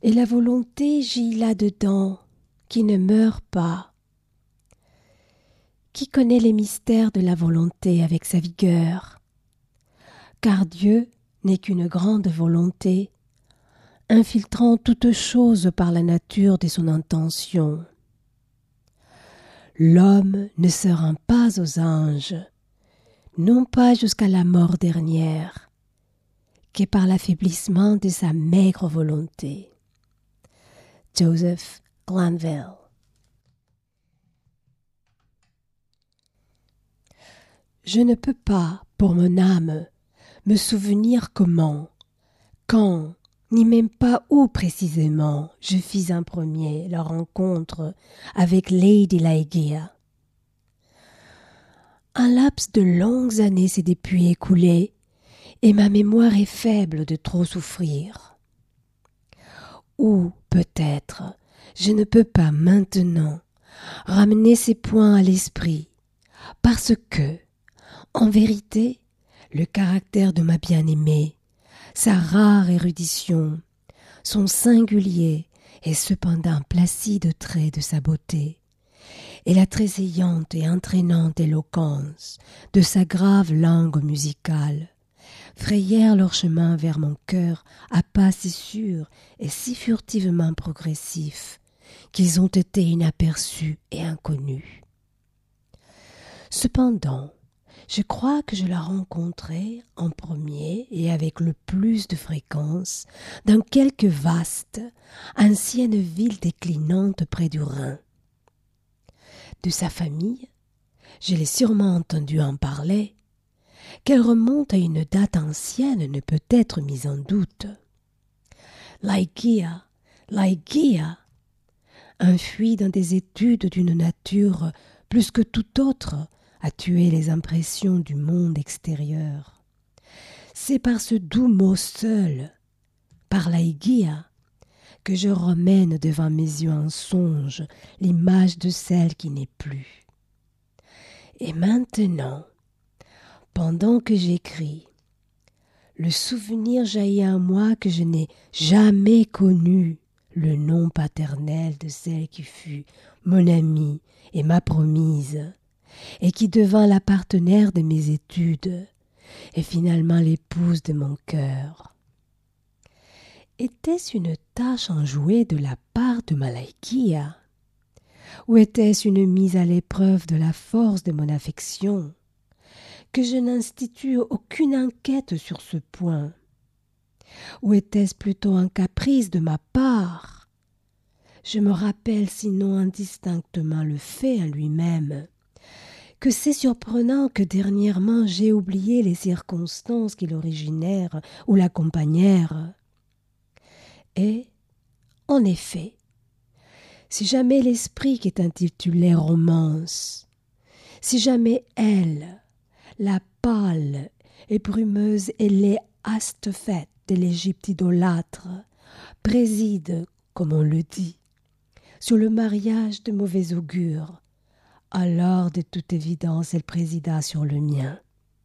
et la volonté gît là-dedans, qui ne meurt pas. Qui connaît les mystères de la volonté avec sa vigueur? Car Dieu n'est qu'une grande volonté, infiltrant toutes choses par la nature de son intention. L'homme ne se rend pas aux anges, non pas jusqu'à la mort dernière, que par l'affaiblissement de sa maigre volonté. Joseph Glanville. Je ne peux pas, pour mon âme, me souvenir comment, quand, ni même pas où précisément je fis en premier la rencontre avec Lady Ligeia. Un laps de longues années s'est depuis écoulé et ma mémoire est faible de trop souffrir. Ou, peut-être, je ne peux pas maintenant ramener ces points à l'esprit, parce que, en vérité, le caractère de ma bien-aimée, sa rare érudition, son singulier et cependant placide trait de sa beauté, et la tressaillante et entraînante éloquence de sa grave langue musicale, frayèrent leur chemin vers mon cœur à pas si sûrs et si furtivement progressifs qu'ils ont été inaperçus et inconnus. Cependant, je crois que je la rencontrai en premier et avec le plus de fréquence dans quelque vaste, ancienne ville déclinante près du Rhin. De sa famille, je l'ai sûrement entendu en parler, qu'elle remonte à une date ancienne ne peut être mise en doute. Ligeia, enfui dans des études d'une nature plus que toute autre à tuer les impressions du monde extérieur. C'est par ce doux mot seul, par Ligeia, que je remène devant mes yeux en songe l'image de celle qui n'est plus. Et maintenant, pendant que j'écris, le souvenir jaillit en moi que je n'ai jamais connu le nom paternel de celle qui fut mon amie et ma promise, et qui devint la partenaire de mes études, et finalement l'épouse de mon cœur. Était-ce une tâche enjouée de la part de ma Ligeia? Ou était-ce une mise à l'épreuve de la force de mon affection? Que je n'institue aucune enquête sur ce point. Ou était-ce plutôt un caprice de ma part? Je me rappelle sinon indistinctement le fait en lui-même, que c'est surprenant que dernièrement j'ai oublié les circonstances qui l'originèrent ou l'accompagnèrent. Et, en effet, si jamais l'esprit qui est intitulé romance, si jamais elle, la pâle et brumeuse ailée Astefête de l'Égypte idolâtre, préside, comme on le dit, sur le mariage de mauvais augure, alors de toute évidence elle présida sur le mien.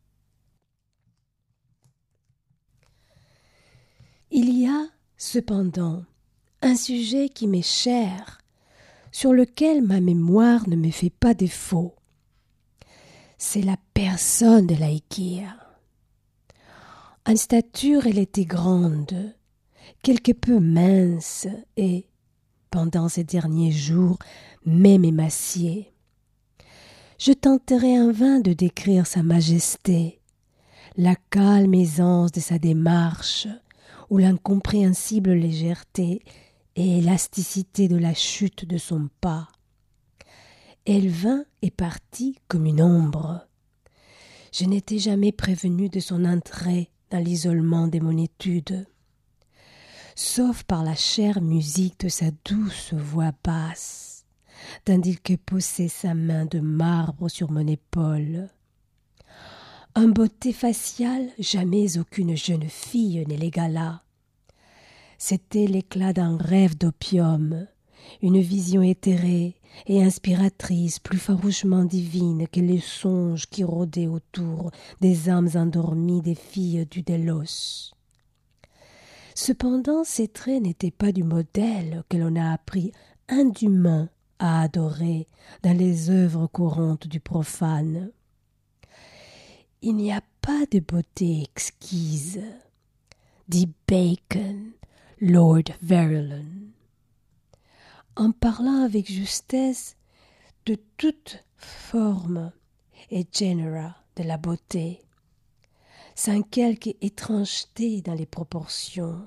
Il y a, cependant, un sujet qui m'est cher, sur lequel ma mémoire ne me fait pas défaut. C'est la personne de Ligeia. En stature, elle était grande, quelque peu mince et, pendant ces derniers jours, même émaciée. Je tenterai en vain de décrire sa majesté, la calme aisance de sa démarche, ou l'incompréhensible légèreté et élasticité de la chute de son pas. Elle vint et partit comme une ombre. Je n'étais jamais prévenu de son entrée dans l'isolement de mon étude, sauf par la chère musique de sa douce voix basse, tandis que posait sa main de marbre sur mon épaule. En beauté faciale, jamais aucune jeune fille ne l'égala. C'était l'éclat d'un rêve d'opium, une vision éthérée et inspiratrice plus farouchement divine que les songes qui rôdaient autour des âmes endormies des filles du Délos. Cependant, ces traits n'étaient pas du modèle que l'on a appris indûment à adorer dans les œuvres courantes du profane. Il n'y a pas de beauté exquise, dit Bacon, Lord Verulam, en parlant avec justesse de toute forme et genera de la beauté, sans quelque étrangeté dans les proportions.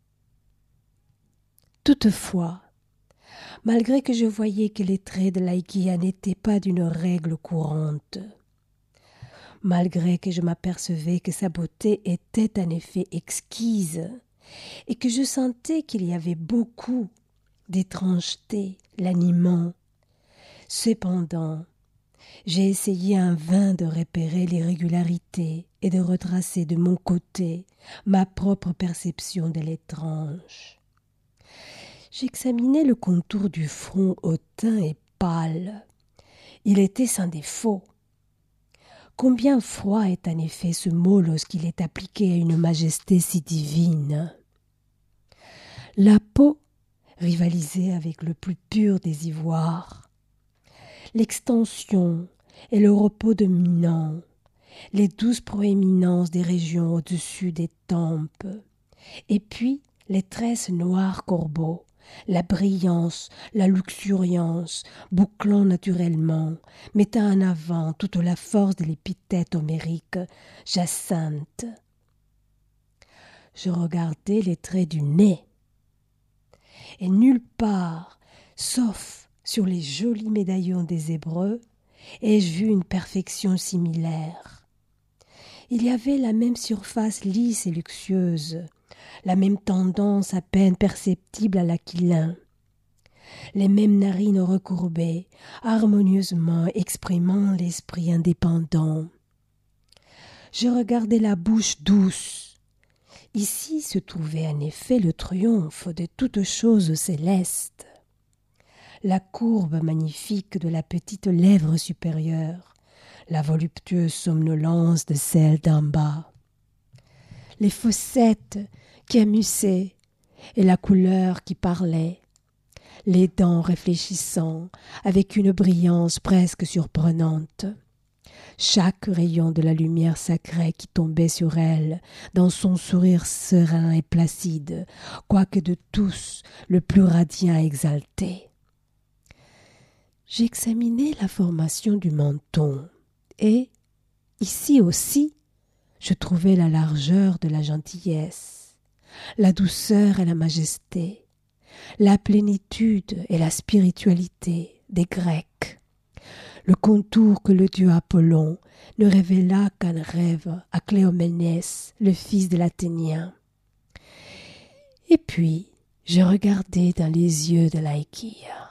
Toutefois, malgré que je voyais que les traits de l'Aïkia n'étaient pas d'une règle courante, malgré que je m'apercevais que sa beauté était en effet exquise, et que je sentais qu'il y avait beaucoup d'étrangeté l'animant, cependant, j'ai essayé en vain de repérer l'irrégularité et de retracer de mon côté ma propre perception de l'étrange. J'examinais le contour du front hautain et pâle. Il était sans défaut. Combien froid est en effet ce mot lorsqu'il est appliqué à une majesté si divine. La peau rivalisait avec le plus pur des ivoires. L'extension et le repos dominant, les douces proéminences des régions au-dessus des tempes, et puis les tresses noires corbeaux, la brillance, la luxuriance, bouclant naturellement, mettant en avant toute la force de l'épithète homérique, jacinthe. Je regardais les traits du nez, et nulle part, sauf sur les jolis médaillons des Hébreux, ai-je vu une perfection similaire. Il y avait la même surface lisse et luxueuse, la même tendance à peine perceptible à l'aquilin, les mêmes narines recourbées, harmonieusement exprimant l'esprit indépendant. Je regardais la bouche douce. Ici se trouvait en effet le triomphe de toutes choses célestes. La courbe magnifique de la petite lèvre supérieure, la voluptueuse somnolence de celle d'en bas, les fossettes qui amusaient et la couleur qui parlait, les dents réfléchissant avec une brillance presque surprenante, chaque rayon de la lumière sacrée qui tombait sur elle dans son sourire serein et placide, quoique de tous le plus radiant et exalté. J'examinais la formation du menton et, ici aussi, je trouvais la largeur de la gentillesse, la douceur et la majesté, la plénitude et la spiritualité des Grecs, le contour que le dieu Apollon ne révéla qu'en rêve à Cléoménès, le fils de l'Athénien. Et puis, je regardais dans les yeux de l'Aïkia.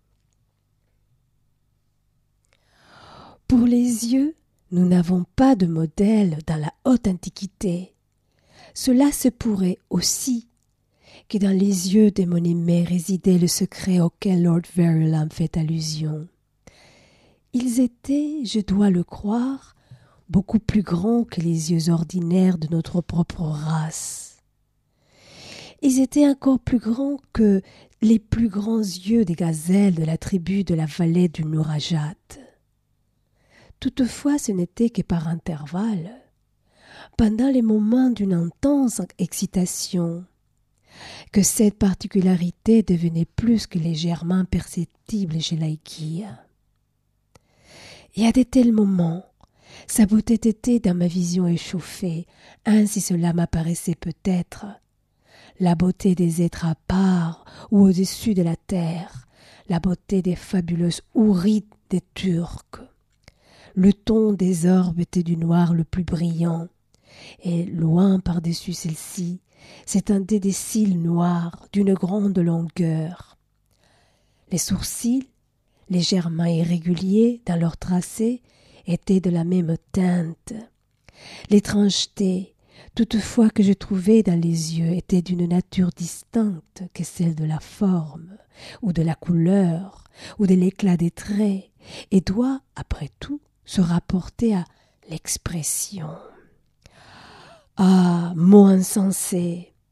Pour les yeux, nous n'avons pas de modèle dans la haute antiquité. Cela se pourrait aussi que dans les yeux de mon aimé résidait le secret auquel Lord Verulam fait allusion. Ils étaient, je dois le croire, beaucoup plus grands que les yeux ordinaires de notre propre race. Ils étaient encore plus grands que les plus grands yeux des gazelles de la tribu de la vallée du Nurajat. Toutefois, ce n'était que par intervalles, pendant les moments d'une intense excitation, que cette particularité devenait plus que légèrement perceptible chez l'Aïkia. Et à de tels moments, sa beauté était dans ma vision échauffée, ainsi cela m'apparaissait peut-être, la beauté des êtres à part ou au-dessus de la terre, la beauté des fabuleuses houris des Turcs. Le ton des orbes était du noir le plus brillant, et loin par-dessus celle-ci s'étendaient des cils noirs d'une grande longueur. Les sourcils, légèrement irréguliers dans leur tracé, étaient de la même teinte. L'étrangeté, toutefois, que je trouvais dans les yeux était d'une nature distincte que celle de la forme, ou de la couleur, ou de l'éclat des traits, et doit, après tout, se rapporter à l'expression. Ah, mot insensé!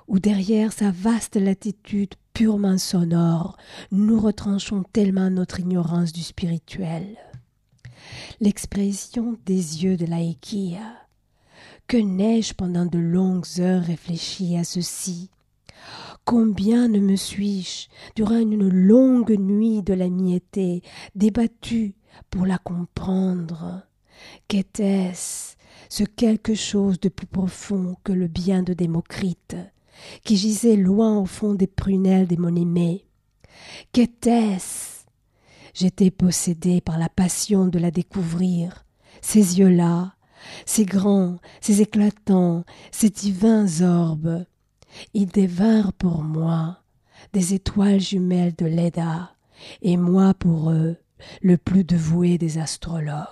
où derrière sa vaste latitude purement sonore, nous retranchons tellement notre ignorance du spirituel. L'expression des yeux de Laïkia. Que n'ai-je pendant de longues heures réfléchi à ceci? Combien ne me suis-je, durant une longue nuit de l'amitié, débattu pour la comprendre? Qu'était-ce, ce quelque chose de plus profond que le bien de Démocrite, qui gisait loin au fond des prunelles de mon aimé? Qu'était-ce? J'étais possédé par la passion de la découvrir, ces yeux-là, ces grands, ces éclatants, ces divins orbes. Ils devinrent pour moi des étoiles jumelles de Leda, et moi pour eux le plus dévoué des astrologues.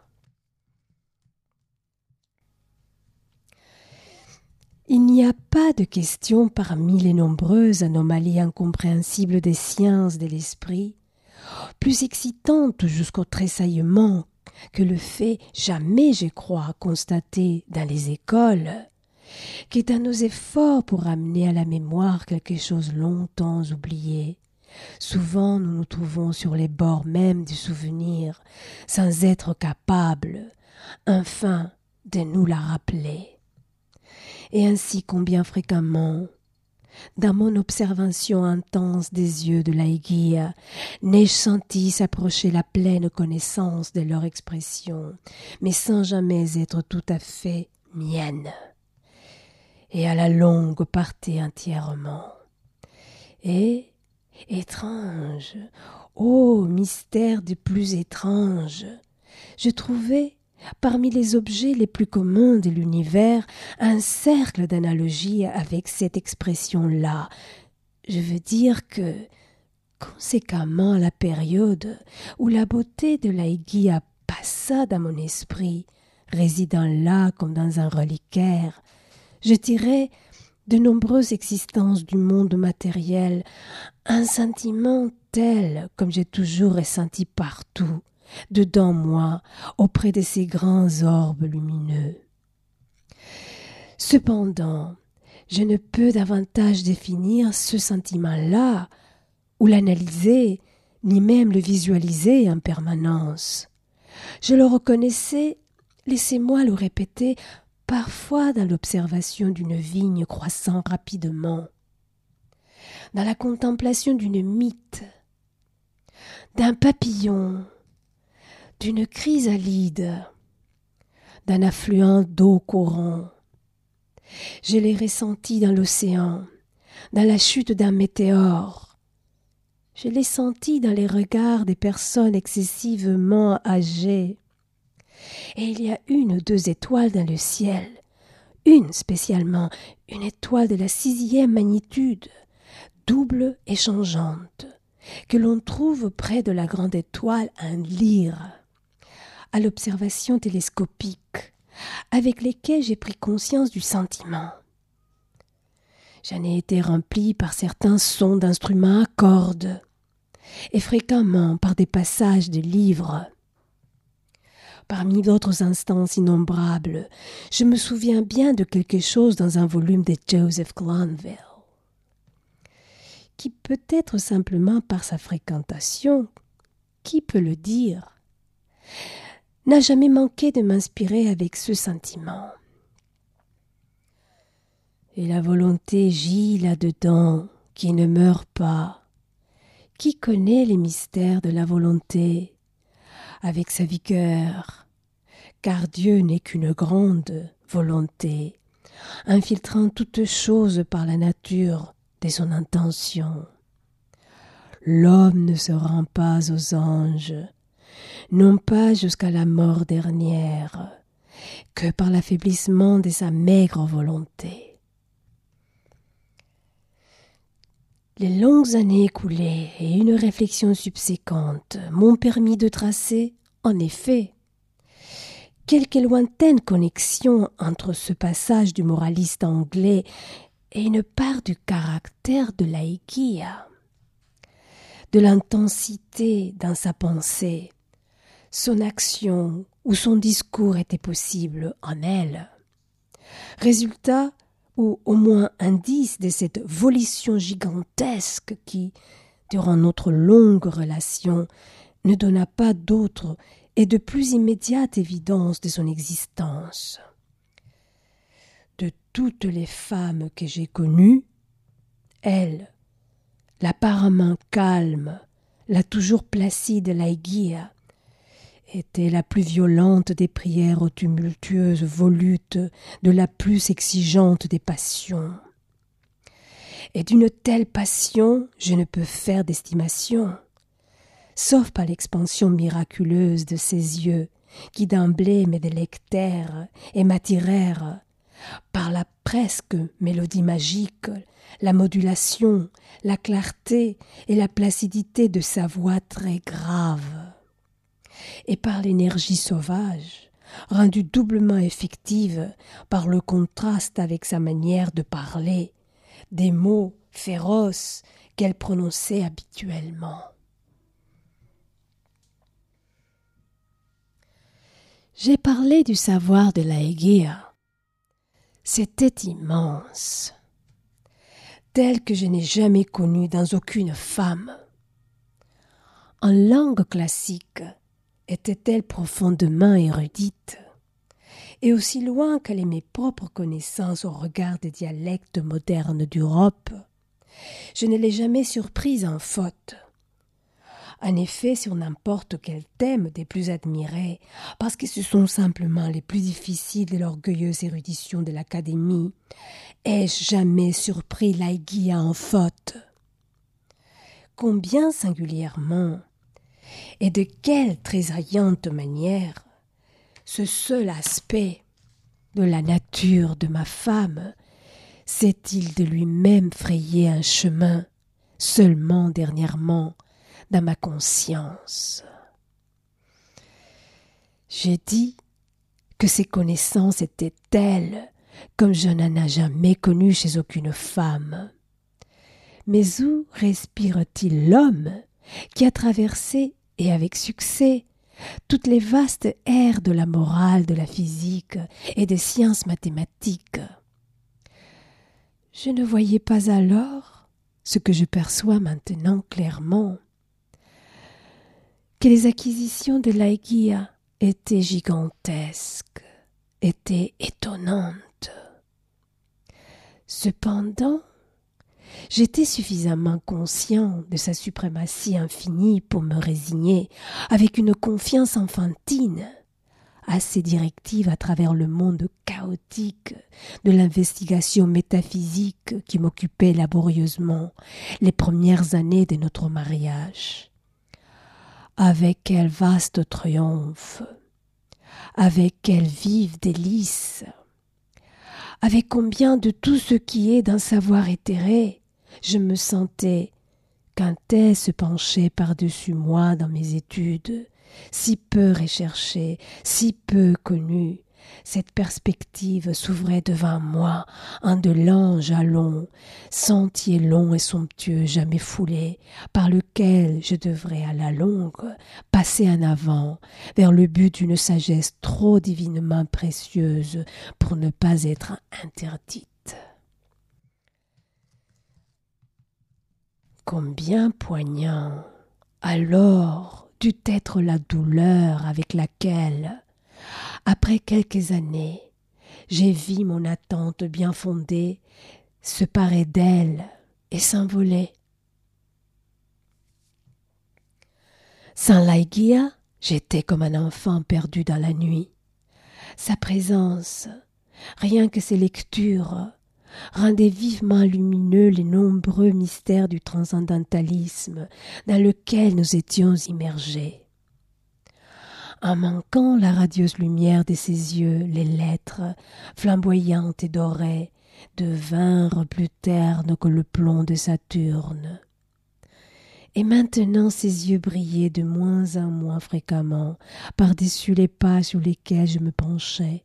Il n'y a pas de question parmi les nombreuses anomalies incompréhensibles des sciences de l'esprit, plus excitante jusqu'au tressaillement que le fait jamais, je crois, constaté dans les écoles, qui dans nos efforts pour ramener à la mémoire quelque chose longtemps oublié. Souvent nous nous trouvons sur les bords même du souvenir, sans être capables, enfin, de nous la rappeler. Et ainsi combien fréquemment, dans mon observation intense des yeux de Laïgia, n'ai-je senti s'approcher la pleine connaissance de leur expression, mais sans jamais être tout à fait mienne. Et à la longue partir entièrement. Et, étrange, ô mystère du plus étrange, je trouvais, parmi les objets les plus communs de l'univers, un cercle d'analogie avec cette expression-là. Je veux dire que, conséquemment à la période où la beauté de Laïgia passa dans mon esprit, résidant là comme dans un reliquaire, je tirais de nombreuses existences du monde matériel un sentiment tel comme j'ai toujours ressenti partout, dedans moi, auprès de ces grands orbes lumineux. Cependant, je ne peux davantage définir ce sentiment-là, ou l'analyser, ni même le visualiser en permanence. Je le reconnaissais, laissez-moi le répéter, parfois dans l'observation d'une vigne croissant rapidement, dans la contemplation d'une mythe, d'un papillon, d'une chrysalide, d'un affluent d'eau courant. Je l'ai ressenti dans l'océan, dans la chute d'un météore. Je l'ai senti dans les regards des personnes excessivement âgées. Et il y a une ou deux étoiles dans le ciel, une spécialement, une étoile de la 6e magnitude, double et changeante, que l'on trouve près de la grande étoile en Lyre, à l'observation télescopique, avec lesquelles j'ai pris conscience du sentiment. J'en ai été rempli par certains sons d'instruments à cordes, et fréquemment par des passages de livres. Parmi d'autres instances innombrables, je me souviens bien de quelque chose dans un volume de Joseph Glanville, qui peut-être simplement par sa fréquentation, qui peut le dire, n'a jamais manqué de m'inspirer avec ce sentiment. Et la volonté gît là-dedans, qui ne meurt pas. Qui connaît les mystères de la volonté avec sa vigueur, car Dieu n'est qu'une grande volonté, infiltrant toutes choses par la nature de son intention. L'homme ne se rend pas aux anges, non pas jusqu'à la mort dernière, que par l'affaiblissement de sa maigre volonté. Les longues années écoulées et une réflexion subséquente m'ont permis de tracer, en effet, quelque lointaine connexion entre ce passage du moraliste anglais et une part du caractère de Laïgia, de l'intensité dans sa pensée, son action ou son discours était possible en elle. Résultat ou au moins indice de cette volition gigantesque qui, durant notre longue relation, ne donna pas d'autre et de plus immédiate évidence de son existence. De toutes les femmes que j'ai connues, elle, l'apparemment calme, la toujours placide Laïgia, était la plus violente des prières aux tumultueuses volutes de la plus exigeante des passions. Et d'une telle passion, je ne peux faire d'estimation, sauf par l'expansion miraculeuse de ses yeux, qui d'emblée me délectèrent et m'attirèrent, par la presque mélodie magique, la modulation, la clarté et la placidité de sa voix très grave, et par l'énergie sauvage, rendue doublement effective par le contraste avec sa manière de parler, des mots féroces qu'elle prononçait habituellement. J'ai parlé du savoir de Laïgia. C'était immense, tel que je n'ai jamais connu dans aucune femme. En langue classique, était-elle profondément érudite, et aussi loin qu'allaient mes propres connaissances au regard des dialectes modernes d'Europe, je ne l'ai jamais surprise en faute. En effet, sur n'importe quel thème des plus admirés, parce que ce sont simplement les plus difficiles de l'orgueilleuse érudition de l'Académie, ai-je jamais surpris Laïgia en faute. Combien singulièrement, et de quelle tressaillante manière, ce seul aspect de la nature de ma femme s'est-il de lui-même frayé un chemin, seulement dernièrement, dans ma conscience. J'ai dit que ses connaissances étaient telles comme je n'en ai jamais connu chez aucune femme. Mais où respire-t-il l'homme qui a traversé, et avec succès, toutes les vastes aires de la morale, de la physique et des sciences mathématiques? Je ne voyais pas alors ce que je perçois maintenant clairement, que les acquisitions de Laïgia étaient gigantesques, étaient étonnantes. Cependant, j'étais suffisamment conscient de sa suprématie infinie pour me résigner, avec une confiance enfantine, à ses directives à travers le monde chaotique de l'investigation métaphysique qui m'occupait laborieusement les premières années de notre mariage. Avec quel vaste triomphe, avec quelles vives délices, avec combien de tout ce qui est d'un savoir éthéré, je me sentais, quand elle se penchait par-dessus moi dans mes études, si peu recherchées, si peu connues, cette perspective s'ouvrait devant moi en de lents jalons, sentiers longs et somptueux jamais foulés, par lequel je devrais à la longue passer en avant vers le but d'une sagesse trop divinement précieuse pour ne pas être interdite. Combien poignant alors dut être la douleur avec laquelle, après quelques années, j'ai vu mon attente bien fondée se parer d'elle et s'envoler. Sans Laïgia, j'étais comme un enfant perdu dans la nuit. Sa présence, rien que ses lectures, rendait vivement lumineux les nombreux mystères du transcendantalisme dans lequel nous étions immergés. En manquant la radieuse lumière de ses yeux, les lettres, flamboyantes et dorées, devinrent plus ternes que le plomb de Saturne. Et maintenant ses yeux brillaient de moins en moins fréquemment par-dessus les pages sur lesquels je me penchais.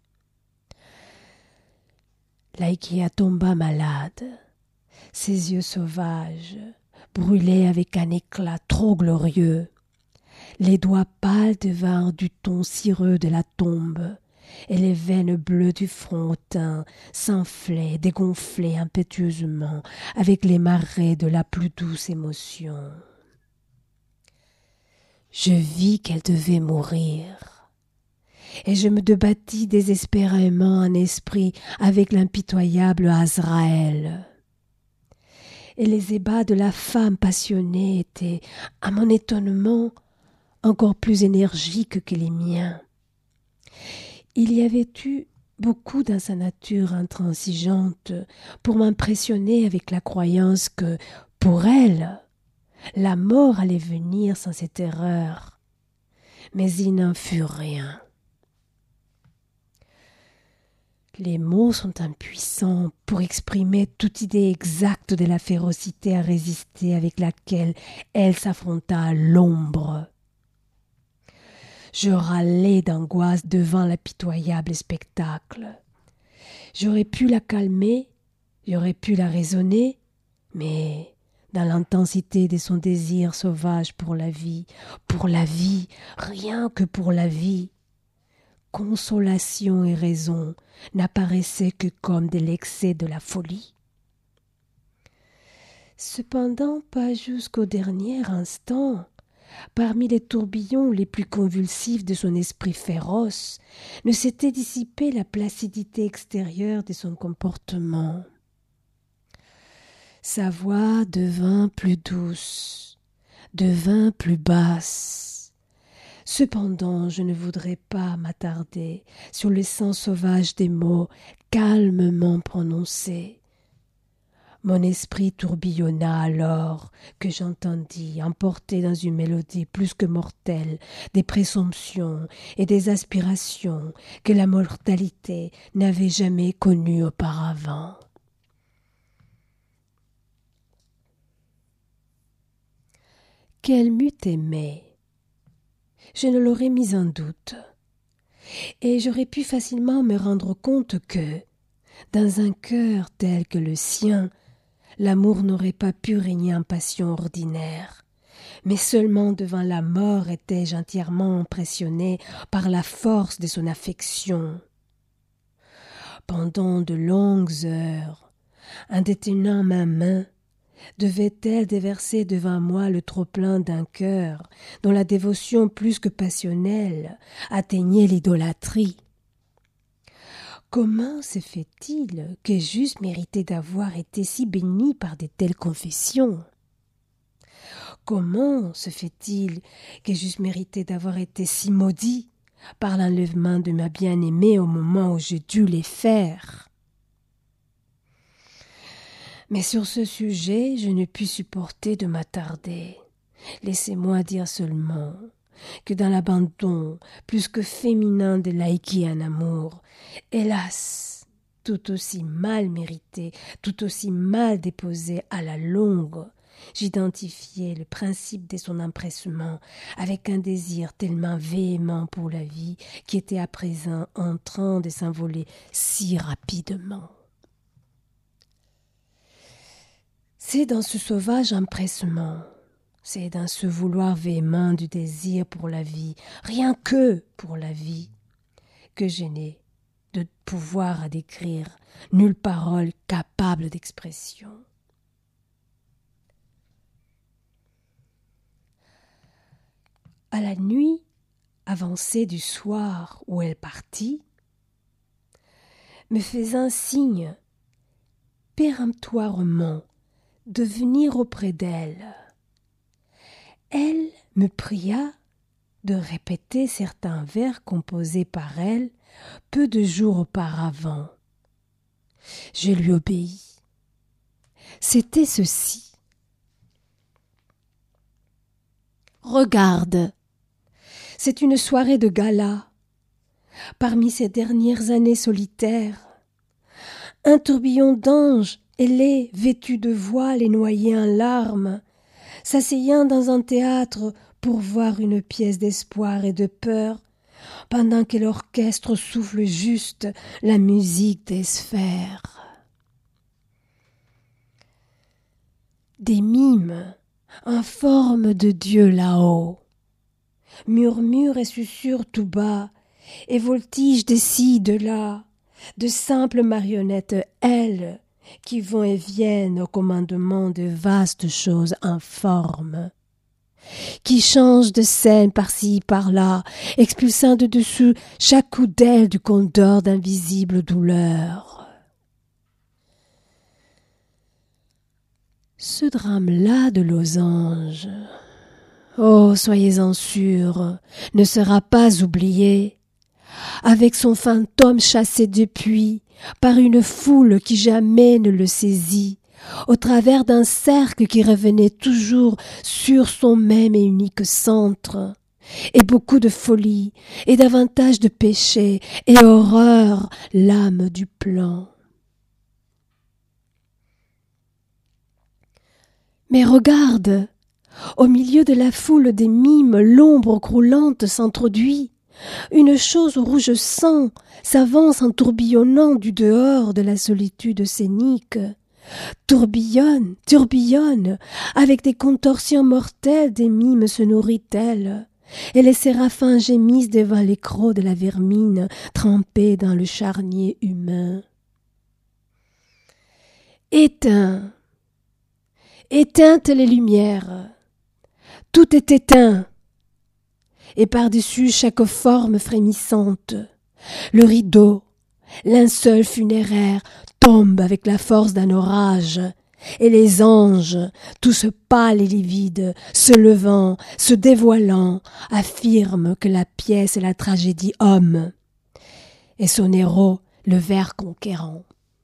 Laïgia tomba malade. Ses yeux sauvages brûlaient avec un éclat trop glorieux. Les doigts pâles devinrent du ton cireux de la tombe, et les veines bleues du front hautain s'enflaient, dégonflaient impétueusement avec les marées de la plus douce émotion. Je vis qu'elle devait mourir, et je me débattis désespérément en esprit avec l'impitoyable Azraël. Et les ébats de la femme passionnée étaient, à mon étonnement, encore plus énergiques que les miens. Il y avait eu beaucoup dans sa nature intransigeante pour m'impressionner avec la croyance que, pour elle, la mort allait venir sans cette erreur. Mais il n'en fut rien. Les mots sont impuissants pour exprimer toute idée exacte de la férocité à résister avec laquelle elle s'affronta à l'ombre. Je râlais d'angoisse devant l'impitoyable spectacle. J'aurais pu la calmer, j'aurais pu la raisonner, mais dans l'intensité de son désir sauvage pour la vie, rien que pour la vie, consolation et raison n'apparaissaient que comme de l'excès de la folie. Cependant, pas jusqu'au dernier instant, parmi les tourbillons les plus convulsifs de son esprit féroce, ne s'était dissipée la placidité extérieure de son comportement. Sa voix devint plus douce, devint plus basse. Cependant, je ne voudrais pas m'attarder sur le sens sauvage des mots calmement prononcés. Mon esprit tourbillonna alors que j'entendis, emporté dans une mélodie plus que mortelle, des présomptions et des aspirations que la mortalité n'avait jamais connues auparavant. Qu'elle m'eût aimé, je ne l'aurais mis en doute, et j'aurais pu facilement me rendre compte que, dans un cœur tel que le sien, l'amour n'aurait pas pu régner en passion ordinaire, mais seulement devant la mort étais-je entièrement impressionné par la force de son affection. Pendant de longues heures, en détenant ma main, devait-elle déverser devant moi le trop-plein d'un cœur dont la dévotion plus que passionnelle atteignait l'idolâtrie. Comment se fait-il que j'eusse mérité d'avoir été si béni par de telles confessions? Comment se fait-il que j'eusse mérité d'avoir été si maudit par l'enlèvement de ma bien-aimée au moment où j'ai dû les faire? Mais sur ce sujet, je ne pus supporter de m'attarder. Laissez-moi dire seulement que dans l'abandon plus que féminin de Laïki en amour, hélas, tout aussi mal mérité, tout aussi mal déposé à la longue, j'identifiais le principe de son empressement avec un désir tellement véhément pour la vie qui était à présent en train de s'envoler si rapidement. C'est dans ce sauvage empressement, c'est dans ce vouloir véhément du désir pour la vie, rien que pour la vie, que je n'ai de pouvoir à décrire nulle parole capable d'expression. À la nuit avancée du soir où elle partit, me faisant signe péremptoirement de venir auprès d'elle, elle me pria de répéter certains vers composés par elle peu de jours auparavant. Je lui obéis. C'était ceci. Regarde, c'est une soirée de gala. Parmi ces dernières années solitaires, un tourbillon d'anges ailés, vêtus de voiles et noyés en larmes, s'asseyant dans un théâtre pour voir une pièce d'espoir et de peur, pendant que l'orchestre souffle juste la musique des sphères. Des mimes en forme de Dieu là-haut murmurent et susurrent tout bas et voltigent d'ici, de là, de simples marionnettes, elles, qui vont et viennent au commandement de vastes choses informes, qui changent de scène par-ci, par-là, expulsant de dessous chaque coup d'aile du condor d'invisibles douleurs. Ce drame-là de losange, oh, soyez-en sûrs, ne sera pas oublié, avec son fantôme chassé depuis par une foule qui jamais ne le saisit, au travers d'un cercle qui revenait toujours sur son même et unique centre, et beaucoup de folie, et davantage de péché, et horreur, l'âme du plan. Mais regarde, au milieu de la foule des mimes, l'ombre croulante s'introduit. Une chose au rouge sang s'avance en tourbillonnant du dehors de la solitude scénique. Tourbillonne, tourbillonne, avec des contorsions mortelles des mimes se nourrit-elle, et les séraphins gémissent devant les crocs de la vermine trempée dans le charnier humain. Éteins, éteintes les lumières, tout est éteint, et par-dessus chaque forme frémissante, le rideau, linceul funéraire, tombe avec la force d'un orage, et les anges, tous pâles et livides, se levant, se dévoilant, affirment que la pièce est la tragédie homme, et son héros le ver conquérant.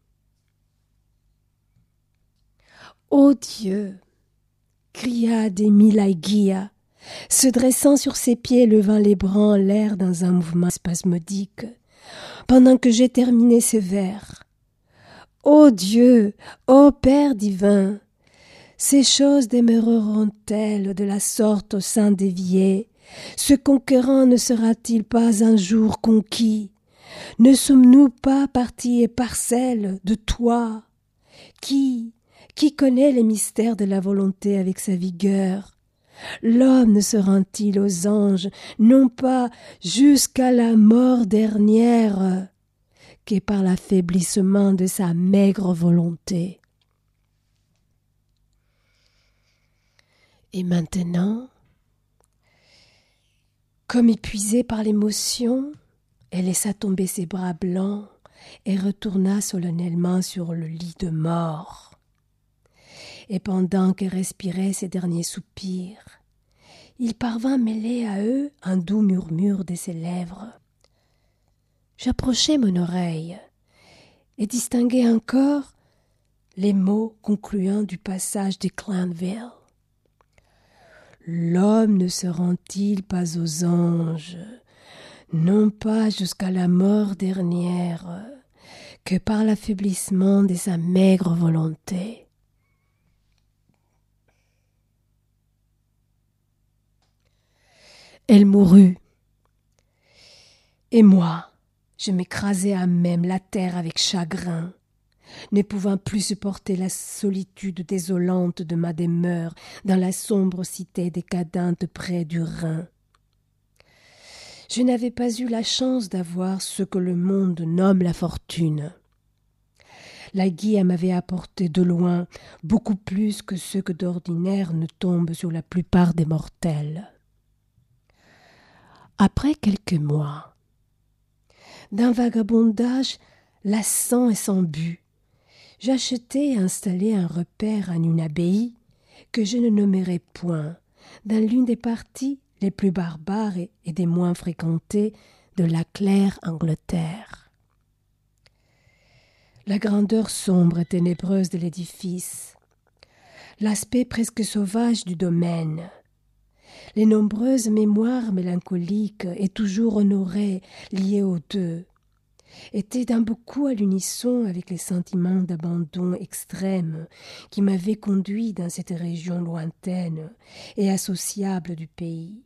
Ô Dieu, cria Demi Laïguia, se dressant sur ses pieds, levant les bras en l'air dans un mouvement spasmodique, pendant que j'ai terminé ces vers. Ô Dieu, ô Père divin, ces choses demeureront-elles de la sorte au sein dévié? Ce conquérant ne sera-t-il pas un jour conquis? Ne sommes-nous pas partie et parcelle de toi? Qui connaît les mystères de la volonté avec sa vigueur? L'homme ne se rend-il aux anges, non pas jusqu'à la mort dernière, que par l'affaiblissement de sa maigre volonté? Et maintenant, comme épuisée par l'émotion, elle laissa tomber ses bras blancs et retourna solennellement sur le lit de mort. Et pendant qu'elle respirait ses derniers soupirs, il parvint mêler à eux un doux murmure de ses lèvres. J'approchai mon oreille et distinguai encore les mots concluants du passage de Clanville. L'homme ne se rend-il pas aux anges, non pas jusqu'à la mort dernière, que par l'affaiblissement de sa maigre volonté? Elle mourut, et moi, je m'écrasai à même la terre avec chagrin, ne pouvant plus supporter la solitude désolante de ma demeure dans la sombre cité décadente près du Rhin. Je n'avais pas eu la chance d'avoir ce que le monde nomme la fortune. La Guilla m'avait apporté de loin beaucoup plus que ce que d'ordinaire ne tombe sur la plupart des mortels. Après quelques mois, d'un vagabondage lassant et sans but, j'achetai et installai un repère en une abbaye que je ne nommerai point, dans l'une des parties les plus barbares et des moins fréquentées de la claire Angleterre. La grandeur sombre et ténébreuse de l'édifice, l'aspect presque sauvage du domaine, les nombreuses mémoires mélancoliques et toujours honorées liées aux deux, étaient d'un beaucoup à l'unisson avec les sentiments d'abandon extrême qui m'avaient conduit dans cette région lointaine et associable du pays.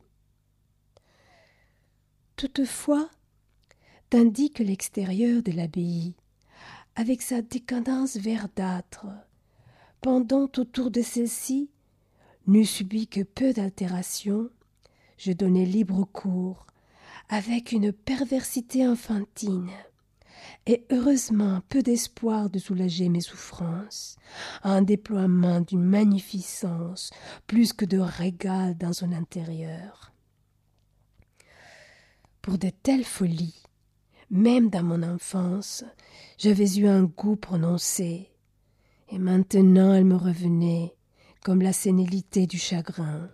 Toutefois, tandis que l'extérieur de l'abbaye, avec sa décadence verdâtre, pendant autour de celle-ci, n'eût subi que peu d'altérations, je donnai libre cours avec une perversité enfantine, et heureusement peu d'espoir de soulager mes souffrances, un déploiement d'une magnificence plus que de régal dans son intérieur. Pour de telles folies, même dans mon enfance, j'avais eu un goût prononcé, et maintenant elle me revenait comme la sénilité du chagrin.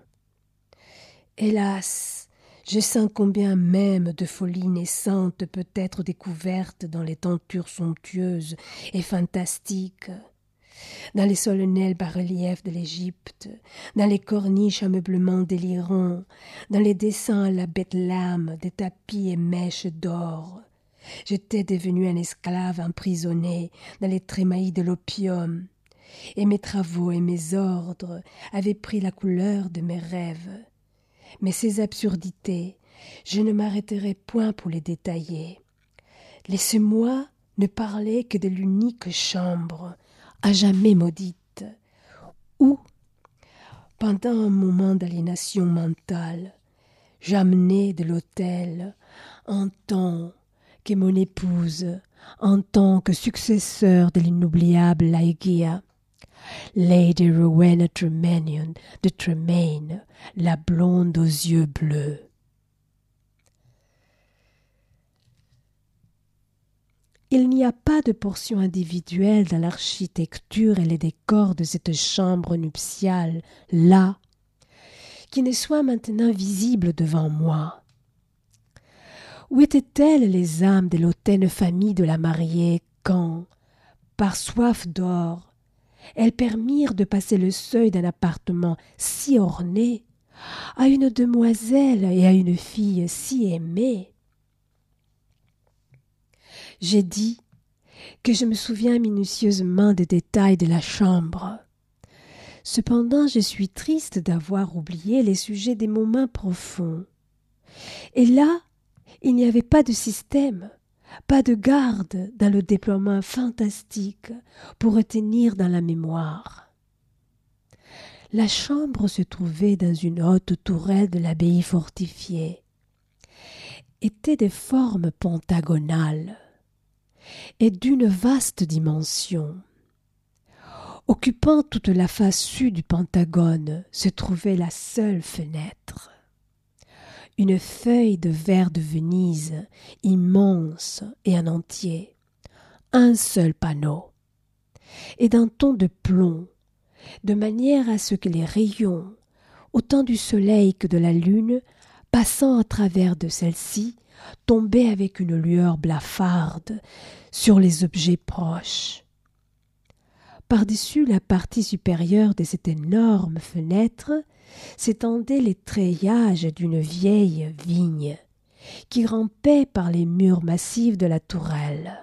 Hélas, je sens combien même de folies naissantes peut être découverte dans les tentures somptueuses et fantastiques, dans les solennels bas-reliefs de l'Égypte, dans les corniches à meublements délirants, dans les dessins à la bête-lame des tapis et mèches d'or. J'étais devenu un esclave emprisonné dans les trémailles de l'opium, et mes travaux et mes ordres avaient pris la couleur de mes rêves. Mais ces absurdités, je ne m'arrêterai point pour les détailler. Laissez-moi ne parler que de l'unique chambre, à jamais maudite, où, pendant un moment d'aliénation mentale, j'amenai de l'autel, en tant que mon épouse, en tant que successeur de l'inoubliable Laïgia, Lady Rowena Tremanion de Tremaine, la blonde aux yeux bleus. Il n'y a pas de portion individuelle dans l'architecture et les décors de cette chambre nuptiale-là qui ne soit maintenant visible devant moi. Où étaient-elles les âmes de l'hautaine famille de la mariée quand, par soif d'or, elles permirent de passer le seuil d'un appartement si orné à une demoiselle et à une fille si aimée? J'ai dit que je me souviens minutieusement des détails de la chambre. Cependant, je suis triste d'avoir oublié les sujets des moments profonds. Et là, il n'y avait pas de système, pas de garde dans le déploiement fantastique pour retenir dans la mémoire. La chambre se trouvait dans une haute tourelle de l'abbaye fortifiée, était de forme pentagonale et d'une vaste dimension. Occupant toute la face sud du pentagone se trouvait la seule fenêtre. Une feuille de verre de Venise, immense et en entier, un seul panneau, et d'un ton de plomb, de manière à ce que les rayons, autant du soleil que de la lune, passant à travers de celle-ci, tombaient avec une lueur blafarde sur les objets proches. Par-dessus la partie supérieure de cette énorme fenêtre s'étendaient les treillages d'une vieille vigne qui rampait par les murs massifs de la tourelle.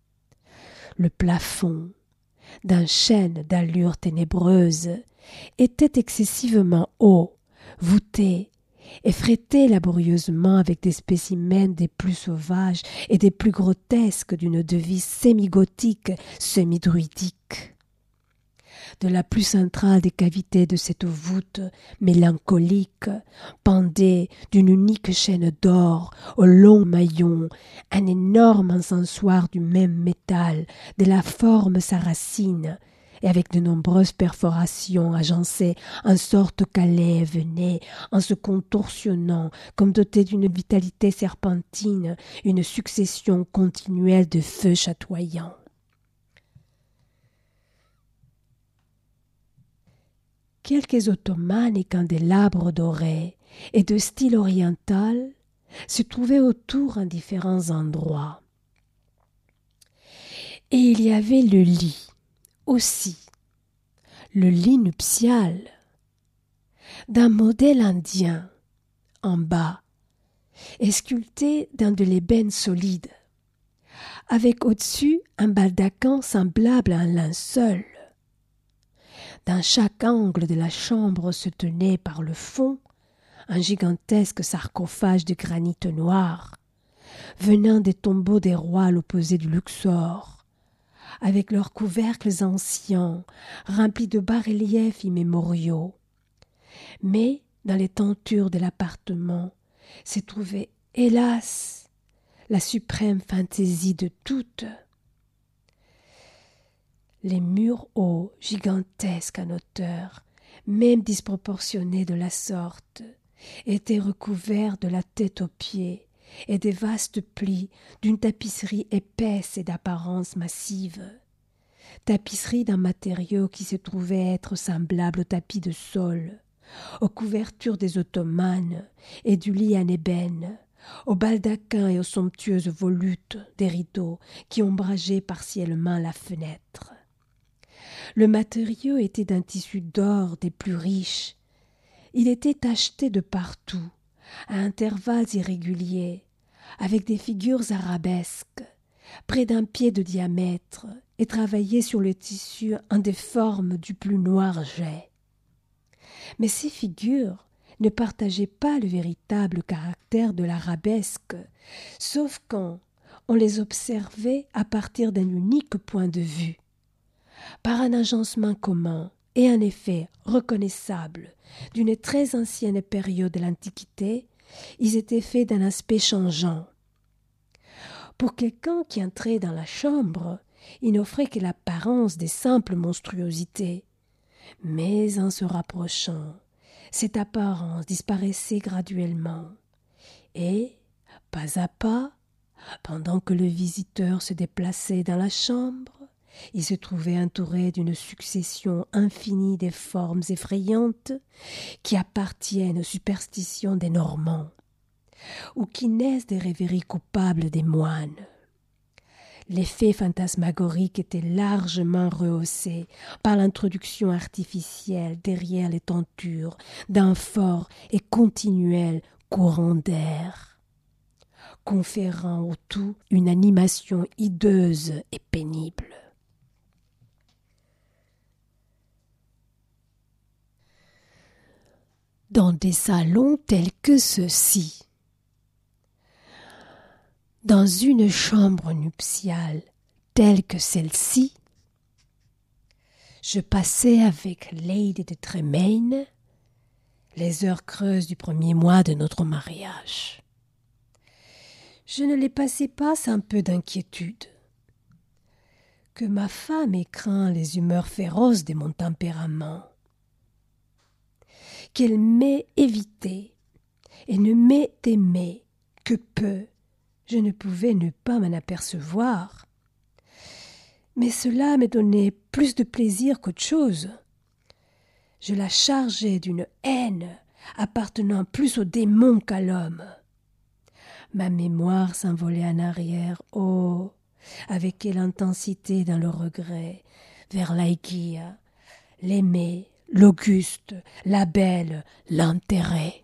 Le plafond, d'un chêne d'allure ténébreuse, était excessivement haut, voûté, et frété laborieusement avec des spécimens des plus sauvages et des plus grotesques d'une devise semi-gothique, semi-druidique. De la plus centrale des cavités de cette voûte mélancolique pendait d'une unique chaîne d'or au long maillon un énorme encensoir du même métal, de la forme sarracine, et avec de nombreuses perforations agencées en sorte qu'allait et venait, en se contorsionnant comme doté d'une vitalité serpentine, une succession continuelle de feux chatoyants. Quelques ottomanes et candélabres dorés et de style oriental se trouvaient autour en différents endroits. Et il y avait le lit, aussi, le lit nuptial, d'un modèle indien, en bas, et sculpté dans de l'ébène solide, avec au-dessus un baldaquin semblable à un linceul. Dans chaque angle de la chambre se tenait par le fond un gigantesque sarcophage de granit noir, venant des tombeaux des rois à l'opposé du Luxor, avec leurs couvercles anciens, remplis de bas-reliefs immémoriaux. Mais, dans les tentures de l'appartement, se trouvaient Hélas, la suprême fantaisie de toutes. Les murs hauts, gigantesques en hauteur, même disproportionnés de la sorte, étaient recouverts de la tête aux pieds et des vastes plis d'une tapisserie épaisse et d'apparence massive. Tapisserie d'un matériau qui se trouvait être semblable au tapis de sol, aux couvertures des ottomanes et du lit en ébène, aux baldaquins et aux somptueuses volutes des rideaux qui ombrageaient partiellement la fenêtre. Le matériau était d'un tissu d'or des plus riches. Il était tacheté de partout, à intervalles irréguliers, avec des figures arabesques, près d'un pied de diamètre, et travaillé sur le tissu en des formes du plus noir jet. Mais ces figures ne partageaient pas le véritable caractère de l'arabesque, sauf quand on les observait à partir d'un unique point de vue. Par un agencement commun et un effet reconnaissable d'une très ancienne période de l'Antiquité, ils étaient faits d'un aspect changeant. Pour quelqu'un qui entrait dans la chambre, il n'offrait que l'apparence des simples monstruosités. Mais en se rapprochant, cette apparence disparaissait graduellement. Et, pas à pas, pendant que le visiteur se déplaçait dans la chambre, il se trouvait entouré d'une succession infinie des formes effrayantes qui appartiennent aux superstitions des Normands, ou qui naissent des rêveries coupables des moines. L'effet fantasmagorique était largement rehaussé par l'introduction artificielle derrière les tentures d'un fort et continuel courant d'air, conférant au tout une animation hideuse et pénible. Dans des salons tels que ceux-ci, dans une chambre nuptiale telle que celle-ci, je passais avec Lady de Tremaine les heures creuses du premier mois de notre mariage. Je ne les passais pas sans peu d'inquiétude. Que ma femme ait craint les humeurs féroces de mon tempérament, qu'elle m'ait évité et ne m'ait aimé que peu, je ne pouvais ne pas m'en apercevoir. Mais cela me donnait plus de plaisir qu'autre chose. Je la chargeais d'une haine appartenant plus au démon qu'à l'homme. Ma mémoire s'envolait en arrière, oh, avec quelle intensité dans le regret, vers l'Aiguille, l'aimée, l'auguste, la belle, l'enterrée.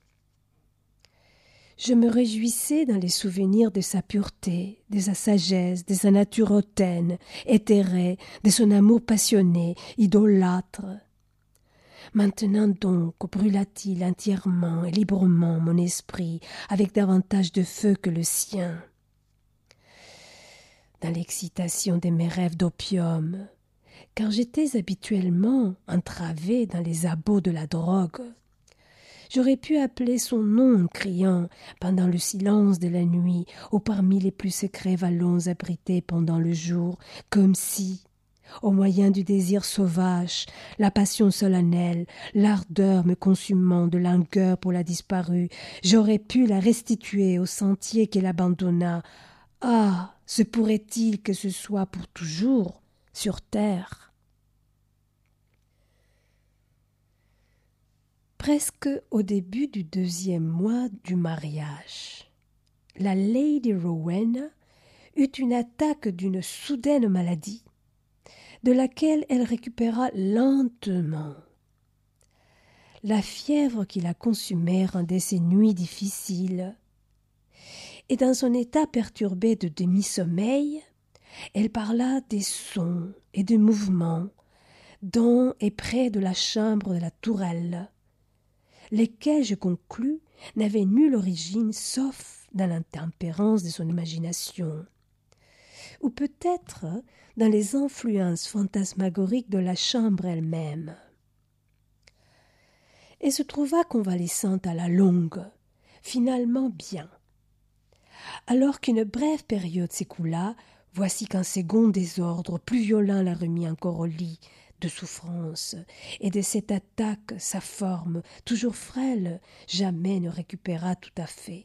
Je me réjouissais dans les souvenirs de sa pureté, de sa sagesse, de sa nature hautaine, éthérée, de son amour passionné, idolâtre. Maintenant donc brûla-t-il entièrement et librement mon esprit avec davantage de feu que le sien. Dans l'excitation de mes rêves d'opium, car j'étais habituellement entravée dans les abos de la drogue, j'aurais pu appeler son nom en criant pendant le silence de la nuit ou parmi les plus secrets vallons abrités pendant le jour, comme si, au moyen du désir sauvage, la passion solennelle, l'ardeur me consumant de langueur pour la disparue, j'aurais pu la restituer au sentier qu'elle abandonna. Ah, se pourrait-il que ce soit pour toujours sur terre? Presque au début du 2e mois du mariage, la Lady Rowena eut une attaque d'une soudaine maladie, de laquelle elle récupéra lentement. La fièvre qui la consumait rendait ses nuits difficiles, et dans son état perturbé de demi-sommeil, elle parla des sons et des mouvements dans et près de la chambre de la tourelle, lesquels, je conclus, n'avaient nulle origine sauf dans l'intempérance de son imagination, ou peut-être dans les influences fantasmagoriques de la chambre elle-même. Elle se trouva convalescente à la longue, finalement bien, Alors qu'une brève période s'écoula, voici qu'un second désordre plus violent la remit encore au lit de souffrance, et de cette attaque sa forme, toujours frêle, jamais ne récupéra tout à fait.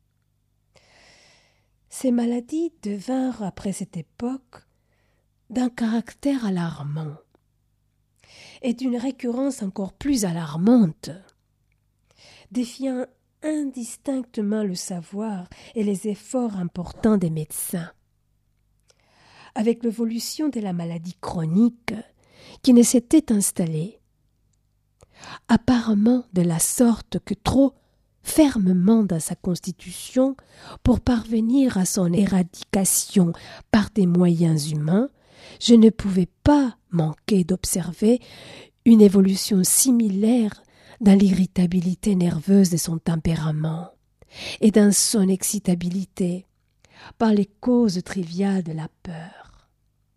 Ces maladies devinrent après cette époque d'un caractère alarmant et d'une récurrence encore plus alarmante, défiant indistinctement le savoir et les efforts importants des médecins. Avec l'évolution de la maladie chronique qui ne s'était installée, apparemment de la sorte que trop fermement dans sa constitution pour parvenir à son éradication par des moyens humains, je ne pouvais pas manquer d'observer une évolution similaire dans l'irritabilité nerveuse de son tempérament et dans son excitabilité par les causes triviales de la peur.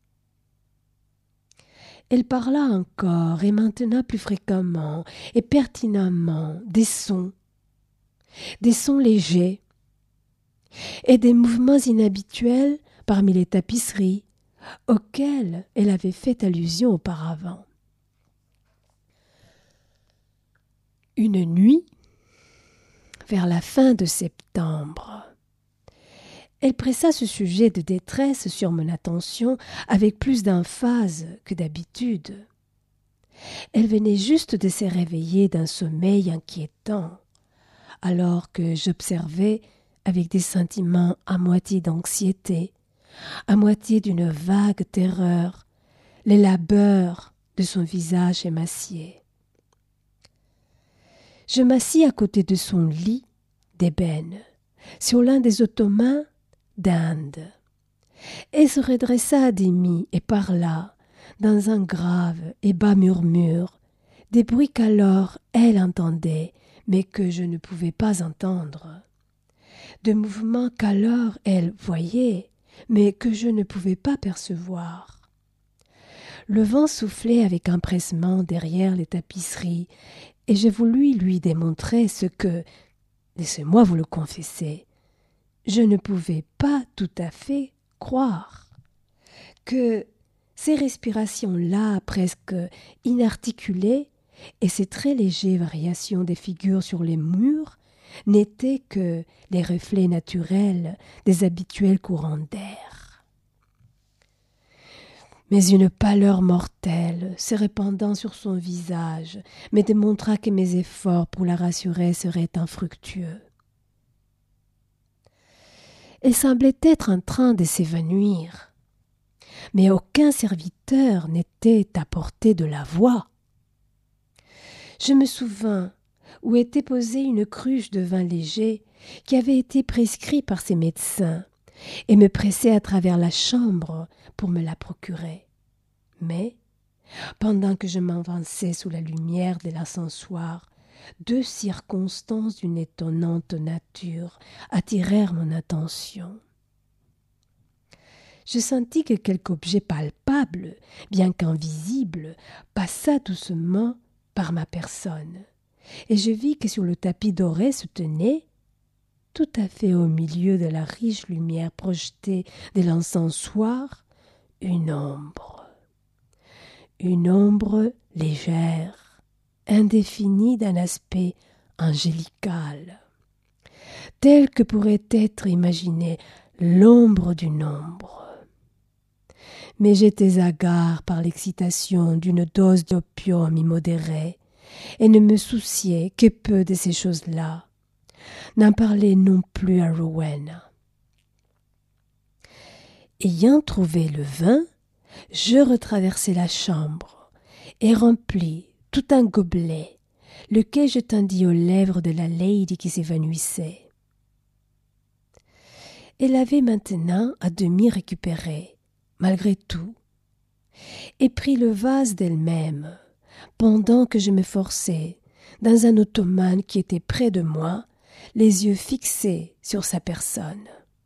Elle parla encore et maintenant plus fréquemment et pertinemment des sons légers et des mouvements inhabituels parmi les tapisseries auxquelles elle avait fait allusion auparavant. Une nuit, vers la fin de septembre, elle pressa ce sujet de détresse sur mon attention avec plus d'emphase que d'habitude. Elle venait juste de se réveiller d'un sommeil inquiétant, alors que j'observais avec des sentiments à moitié d'anxiété, à moitié d'une vague terreur, les labeurs de son visage émacié. Je m'assis à côté de son lit d'ébène, sur l'un des ottomans d'Inde. Elle se redressa à demi et parla, dans un grave et bas murmure, des bruits qu'alors elle entendait, mais que je ne pouvais pas entendre, de mouvements qu'alors elle voyait, mais que je ne pouvais pas percevoir. Le vent soufflait avec empressement derrière les tapisseries, et je voulus lui démontrer ce que, laissez-moi vous le confesser, je ne pouvais pas tout à fait croire, que ces respirations-là presque inarticulées et ces très légères variations des figures sur les murs n'étaient que les reflets naturels des habituels courants d'air. Mais une pâleur mortelle se répandant sur son visage me démontra que mes efforts pour la rassurer seraient infructueux. Elle semblait être en train de s'évanouir, mais aucun serviteur n'était à portée de la voix. Je me souvins où était posée une cruche de vin léger qui avait été prescrit par ses médecins et me pressai à travers la chambre pour me la procurer. Mais, pendant que je m'avançais sous la lumière de l'ascensoir, deux circonstances d'une étonnante nature attirèrent mon attention. Je sentis que quelque objet palpable, bien qu'invisible, passa doucement par ma personne, et je vis que sur le tapis doré se tenait, tout à fait au milieu de la riche lumière projetée de l'encensoir, une ombre légère, indéfinie d'un aspect angélical, telle que pourrait être imaginée l'ombre d'une ombre. Mais j'étais hagard par l'excitation d'une dose d'opium immodérée et ne me souciais que peu de ces choses-là, n'en parlais non plus à Rowena. Ayant trouvé le vin, je retraversai la chambre et remplis tout un gobelet, lequel je tendis aux lèvres de la lady qui s'évanouissait. Elle avait maintenant à demi récupéré, malgré tout, et prit le vase d'elle-même, pendant que je me forçais, dans un ottomane qui était près de moi, les yeux fixés sur sa personne.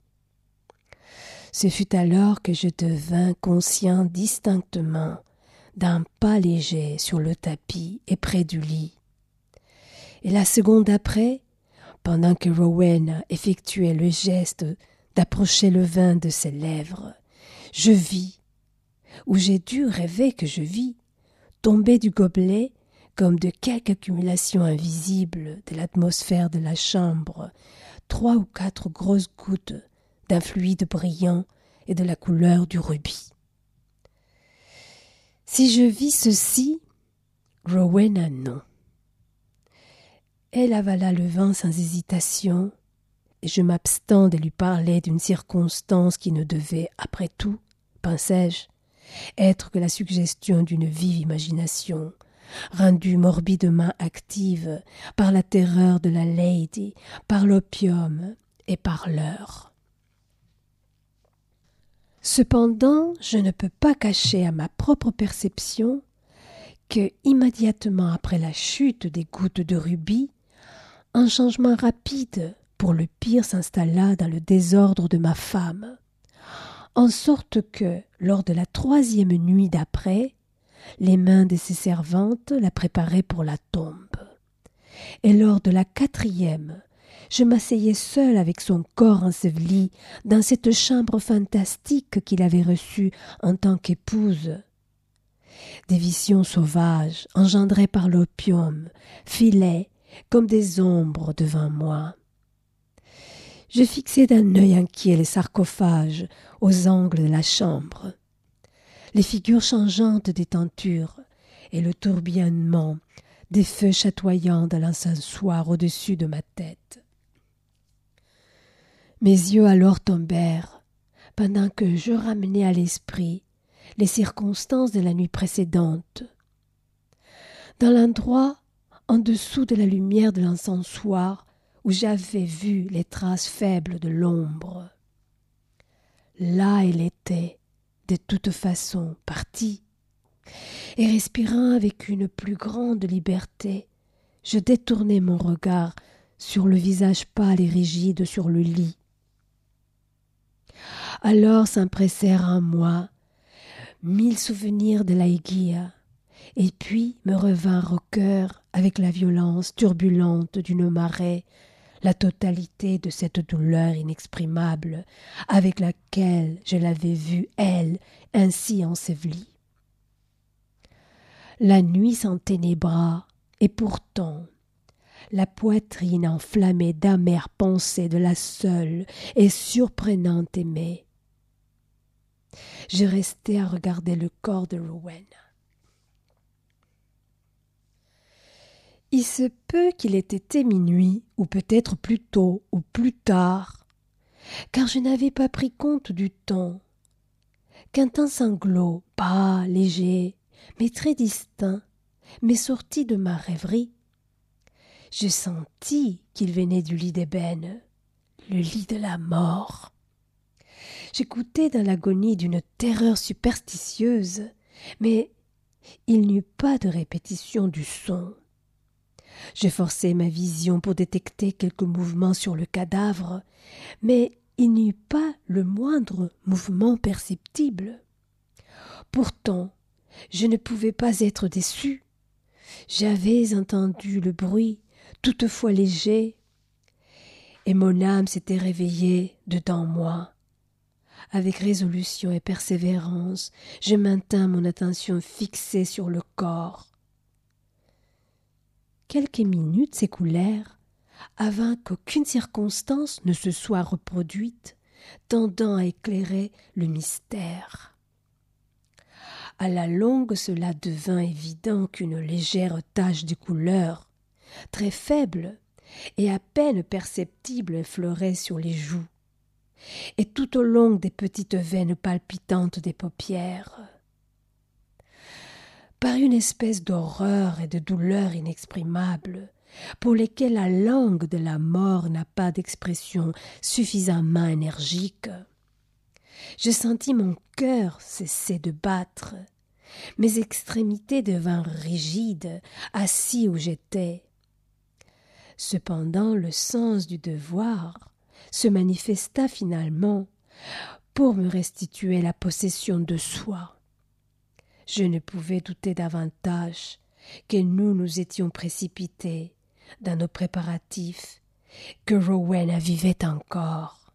Ce fut alors que je devins conscient distinctement d'un pas léger sur le tapis et près du lit. Et la seconde après, pendant que Rowena effectuait le geste d'approcher le vin de ses lèvres, je vis, ou j'ai dû rêver que je vis, tomber du gobelet comme de quelque accumulation invisible de l'atmosphère de la chambre, 3 ou 4 grosses gouttes d'un fluide brillant et de la couleur du rubis. Si je vis ceci, Rowena non. Elle avala le vin sans hésitation, et je m'abstins de lui parler d'une circonstance qui ne devait, après tout, pensai-je, être que la suggestion d'une vive imagination, rendue morbidement active par la terreur de la lady, par l'opium et par l'heure. Cependant, je ne peux pas cacher à ma propre perception que, immédiatement après la chute des gouttes de rubis, un changement rapide pour le pire s'installa dans le désordre de ma femme, en sorte que, lors de la 3e nuit d'après, les mains de ses servantes la préparaient pour la tombe. Et lors de la 4e, je m'asseyais seule avec son corps enseveli dans cette chambre fantastique qu'il avait reçue en tant qu'épouse. Des visions sauvages, engendrées par l'opium, filaient comme des ombres devant moi. Je fixai d'un œil inquiet les sarcophages aux angles de la chambre, les figures changeantes des tentures et le tourbillonnement des feux chatoyants de l'encensoir au-dessus de ma tête. Mes yeux alors tombèrent, pendant que je ramenais à l'esprit les circonstances de la nuit précédente. Dans l'endroit en dessous de la lumière de l'encensoir où j'avais vu les traces faibles de l'ombre. Là elle était, de toute façon, partie, et respirant avec une plus grande liberté, je détournai mon regard sur le visage pâle et rigide sur le lit. Alors s'empressèrent en moi 1000 souvenirs de Laïguia, et puis me revinrent au cœur avec la violence turbulente d'une marée la totalité de cette douleur inexprimable avec laquelle je l'avais vue, elle, ainsi ensevelie. La nuit s'enténébra, et pourtant, la poitrine enflammée d'amères pensées de la seule et surprenante aimée. Je restai à regarder le corps de Rowena. Il se peut qu'il ait été minuit, ou peut-être plus tôt ou plus tard, car je n'avais pas pris compte du temps, qu'un temps sanglot, bas, léger, mais très distinct, m'est sorti de ma rêverie. Je sentis qu'il venait du lit d'ébène, le lit de la mort. J'écoutais dans l'agonie d'une terreur superstitieuse, mais il n'y eut pas de répétition du son. Je forçai ma vision pour détecter quelques mouvements sur le cadavre, mais il n'y eut pas le moindre mouvement perceptible. Pourtant, je ne pouvais pas être déçu. J'avais entendu le bruit, toutefois léger, et mon âme s'était réveillée dedans moi. Avec résolution et persévérance, je maintins mon attention fixée sur le corps. Quelques minutes s'écoulèrent avant qu'aucune circonstance ne se soit reproduite, tendant à éclairer le mystère. À la longue, cela devint évident qu'une légère tache de couleur, très faible et à peine perceptible, effleurait sur les joues, et tout au long des petites veines palpitantes des paupières. Par une espèce d'horreur et de douleur inexprimables, pour lesquelles la langue de la mort n'a pas d'expression suffisamment énergique, je sentis mon cœur cesser de battre, mes extrémités devinrent rigides, assis où j'étais. Cependant, le sens du devoir se manifesta finalement pour me restituer la possession de soi. Je ne pouvais douter davantage que nous nous étions précipités dans nos préparatifs que Rowena vivait encore.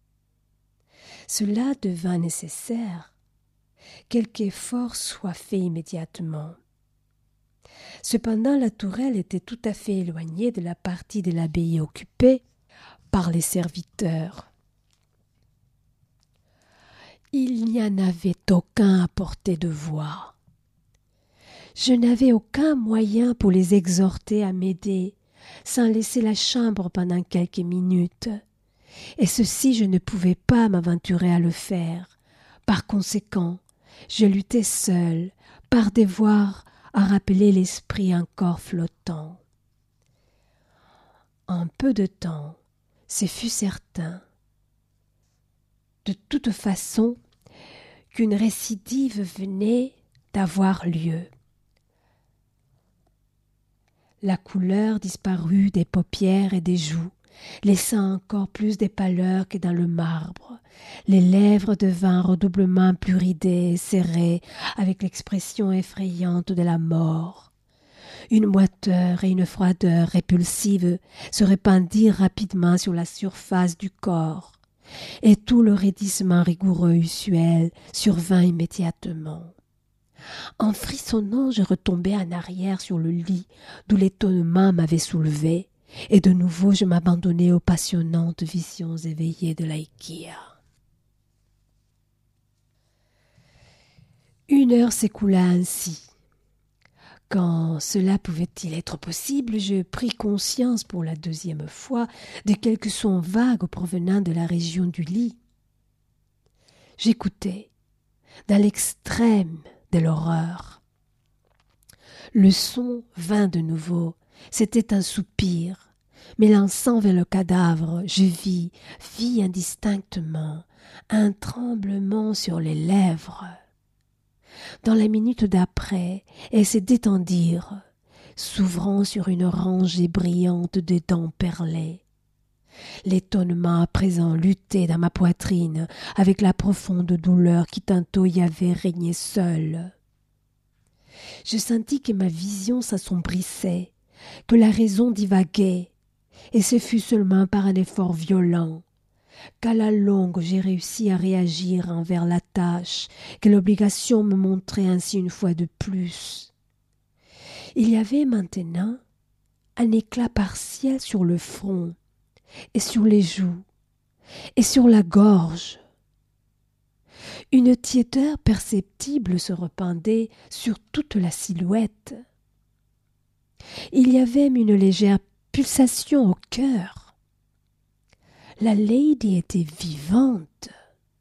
Cela devint nécessaire. Quelque effort soit fait immédiatement. Cependant, la tourelle était tout à fait éloignée de la partie de l'abbaye occupée par les serviteurs. Il n'y en avait aucun à portée de voix. Je n'avais aucun moyen pour les exhorter à m'aider, sans laisser la chambre pendant quelques minutes, et ceci je ne pouvais pas m'aventurer à le faire. Par conséquent, je luttais seul, par devoir à rappeler l'esprit encore flottant. En peu de temps, ce fut certain. De toute façon, qu'une récidive venait d'avoir lieu. La couleur disparut des paupières et des joues, laissant encore plus de pâleur que dans le marbre. Les lèvres devinrent redoublement plus ridées et serrées, avec l'expression effrayante de la mort. Une moiteur et une froideur répulsive se répandirent rapidement sur la surface du corps, et tout le raidissement rigoureux usuel survint immédiatement. En frissonnant, je retombai en arrière sur le lit d'où l'étonnement m'avait soulevé, et de nouveau je m'abandonnai aux passionnantes visions éveillées de l'Aïkia. 1 heure s'écoula ainsi. Quand cela pouvait-il être possible, je pris conscience pour la 2e fois de quelques sons vagues provenant de la région du lit. J'écoutais, dans l'extrême de l'horreur. Le son vint de nouveau, c'était un soupir. M'élançant vers le cadavre, je vis indistinctement un tremblement sur les lèvres. Dans la minute d'après, elles se détendirent, s'ouvrant sur une rangée brillante de dents perlées. L'étonnement à présent luttait dans ma poitrine avec la profonde douleur qui tantôt y avait régné seule. Je sentis que ma vision s'assombrissait, que la raison divaguait, et ce fut seulement par un effort violent qu'à la longue j'ai réussi à réagir envers la tâche que l'obligation me montrait ainsi une fois de plus. Il y avait maintenant un éclat partiel sur le front et sur les joues et sur la gorge. Une tiédeur perceptible se répandait sur toute la silhouette. Il y avait une légère pulsation au cœur. La lady était vivante.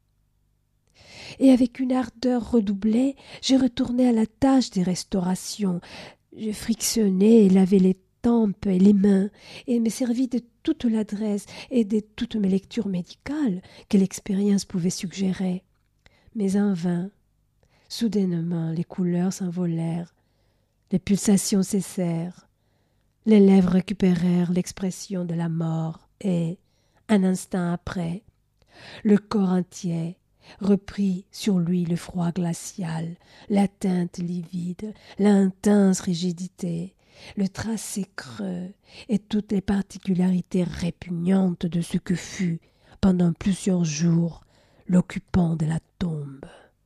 Et avec une ardeur redoublée, je retournai à la tâche des restaurations. Je frictionnai et lavai les tempes et les mains, et me servis de toute l'adresse et de toutes mes lectures médicales que l'expérience pouvait suggérer. Mais en vain. Soudainement, les couleurs s'envolèrent, les pulsations cessèrent, les lèvres récupérèrent l'expression de la mort et, un instant après, le corps entier reprit sur lui le froid glacial, la teinte livide, l'intense rigidité, le tracé creux et toutes les particularités répugnantes de ce que fut, pendant plusieurs jours, l'occupant de la tombe.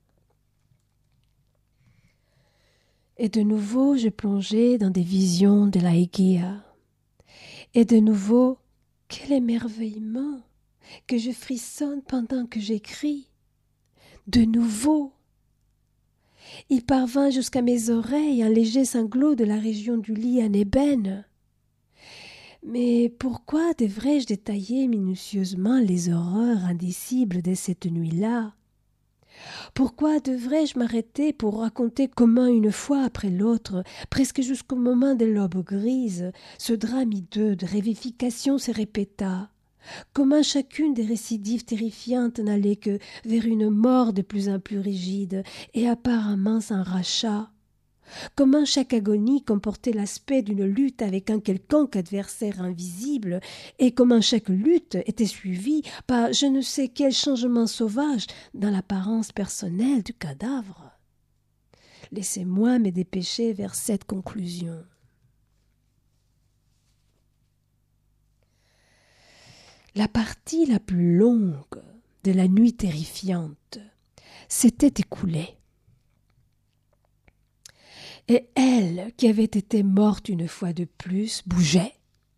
Et de nouveau je plongeai dans des visions de la Hégéa. Et de nouveau, quel émerveillement que je frissonne pendant que j'écris. De nouveau, il parvint jusqu'à mes oreilles un léger sanglot de la région du lit en ébène. Mais pourquoi devrais-je détailler minutieusement les horreurs indicibles de cette nuit-là? Pourquoi devrais-je m'arrêter pour raconter comment une fois après l'autre, presque jusqu'au moment de l'aube grise, ce drame hideux de révification se répéta? Comment chacune des récidives terrifiantes n'allait que vers une mort de plus en plus rigide et apparemment s'enracha? Comment chaque agonie comportait l'aspect d'une lutte avec un quelconque adversaire invisible, et comment chaque lutte était suivie par je ne sais quel changement sauvage dans l'apparence personnelle du cadavre. Laissez-moi me dépêcher vers cette conclusion. La partie la plus longue de la nuit terrifiante s'était écoulée. Et elle, qui avait été morte une fois de plus, bougeait.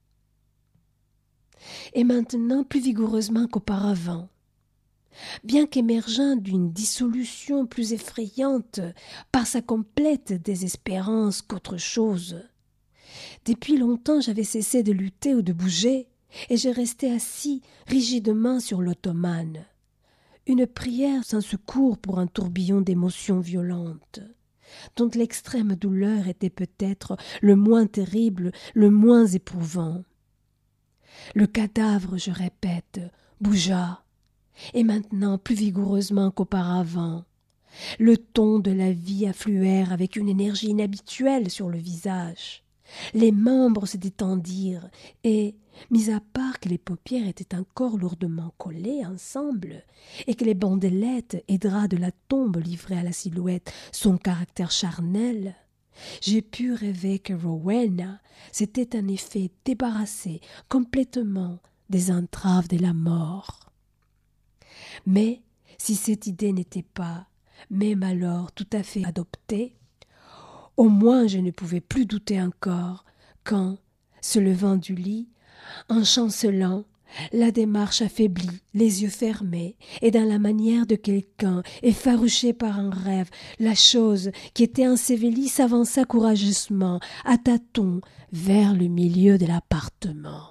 Et maintenant plus vigoureusement qu'auparavant. Bien qu'émergeant d'une dissolution plus effrayante par sa complète désespérance qu'autre chose. Depuis longtemps j'avais cessé de lutter ou de bouger, et je restais assis rigidement sur l'ottomane. Une prière sans secours pour un tourbillon d'émotions violentes, dont l'extrême douleur était peut-être le moins terrible, le moins éprouvant. Le cadavre, je répète, bougea, et maintenant plus vigoureusement qu'auparavant. Le ton de la vie affluèrent avec une énergie inhabituelle sur le visage. Les membres se détendirent et, mis à part que les paupières étaient encore lourdement collées ensemble et que les bandelettes et draps de la tombe livraient à la silhouette son caractère charnel, j'ai pu rêver que Rowena s'était en effet débarrassée complètement des entraves de la mort. Mais si cette idée n'était pas, même alors, tout à fait adoptée, au moins je ne pouvais plus douter encore quand, se levant du lit, en chancelant, la démarche affaiblie, les yeux fermés, et dans la manière de quelqu'un effarouché par un rêve, la chose qui était ensevelie s'avança courageusement, à tâtons, vers le milieu de l'appartement.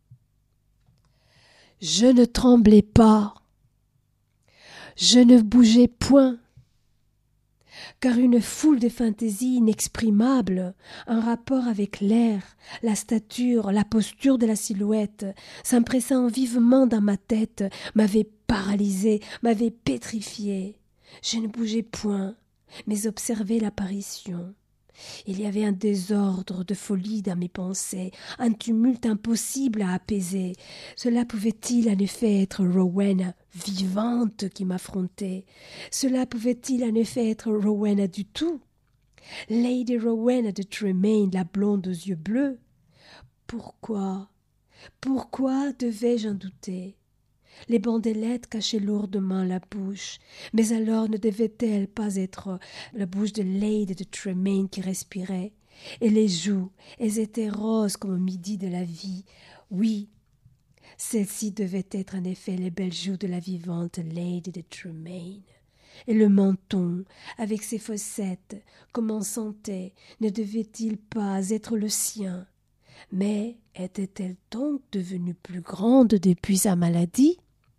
Je ne tremblais pas, je ne bougeais point, car une foule de fantaisies inexprimables, en rapport avec l'air, la stature, la posture de la silhouette, s'impressant vivement dans ma tête, m'avait paralysé, m'avait pétrifié. Je ne bougeais point, mais observais l'apparition. Il y avait un désordre de folie dans mes pensées, un tumulte impossible à apaiser. Cela pouvait-il en effet être Rowena vivante qui m'affrontait? Cela pouvait-il en effet être Rowena du tout? Lady Rowena de Tremaine, la blonde aux yeux bleus? Pourquoi devais-je en douter? Les bandelettes cachaient lourdement la bouche, mais alors ne devait-elle pas être la bouche de Lady de Tremaine qui respirait? Et les joues, elles étaient roses comme au midi de la vie. Oui, celles-ci devaient être en effet les belles joues de la vivante Lady de Tremaine. Et le menton, avec ses fossettes, comme on sentait, ne devait-il pas être le sien? Mais était-elle donc devenue plus grande depuis sa maladie?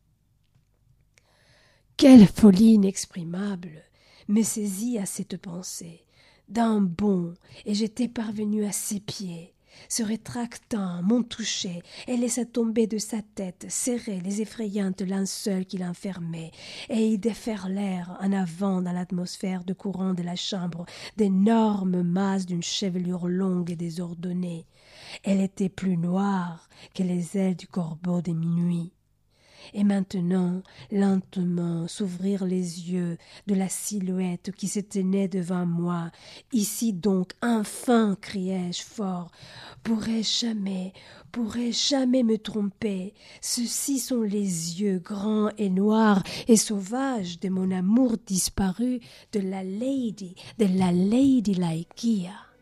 Quelle folie inexprimable me saisit à cette pensée. D'un bond, et j'étais parvenu à ses pieds. Se rétractant, m'ont touché et laissa tomber de sa tête, serrée les effrayantes linceuls qui l'enfermaient, et y déferlèrent en avant dans l'atmosphère de courant de la chambre d'énormes masses d'une chevelure longue et désordonnée. Elle était plus noire que les ailes du corbeau de minuit. Et maintenant, lentement, s'ouvrirent les yeux de la silhouette qui se tenait devant moi. Ici donc, enfin, criai-je fort, pourrais-je jamais me tromper? Ceux-ci sont les yeux grands et noirs et sauvages de mon amour disparu, de la Lady Lycia.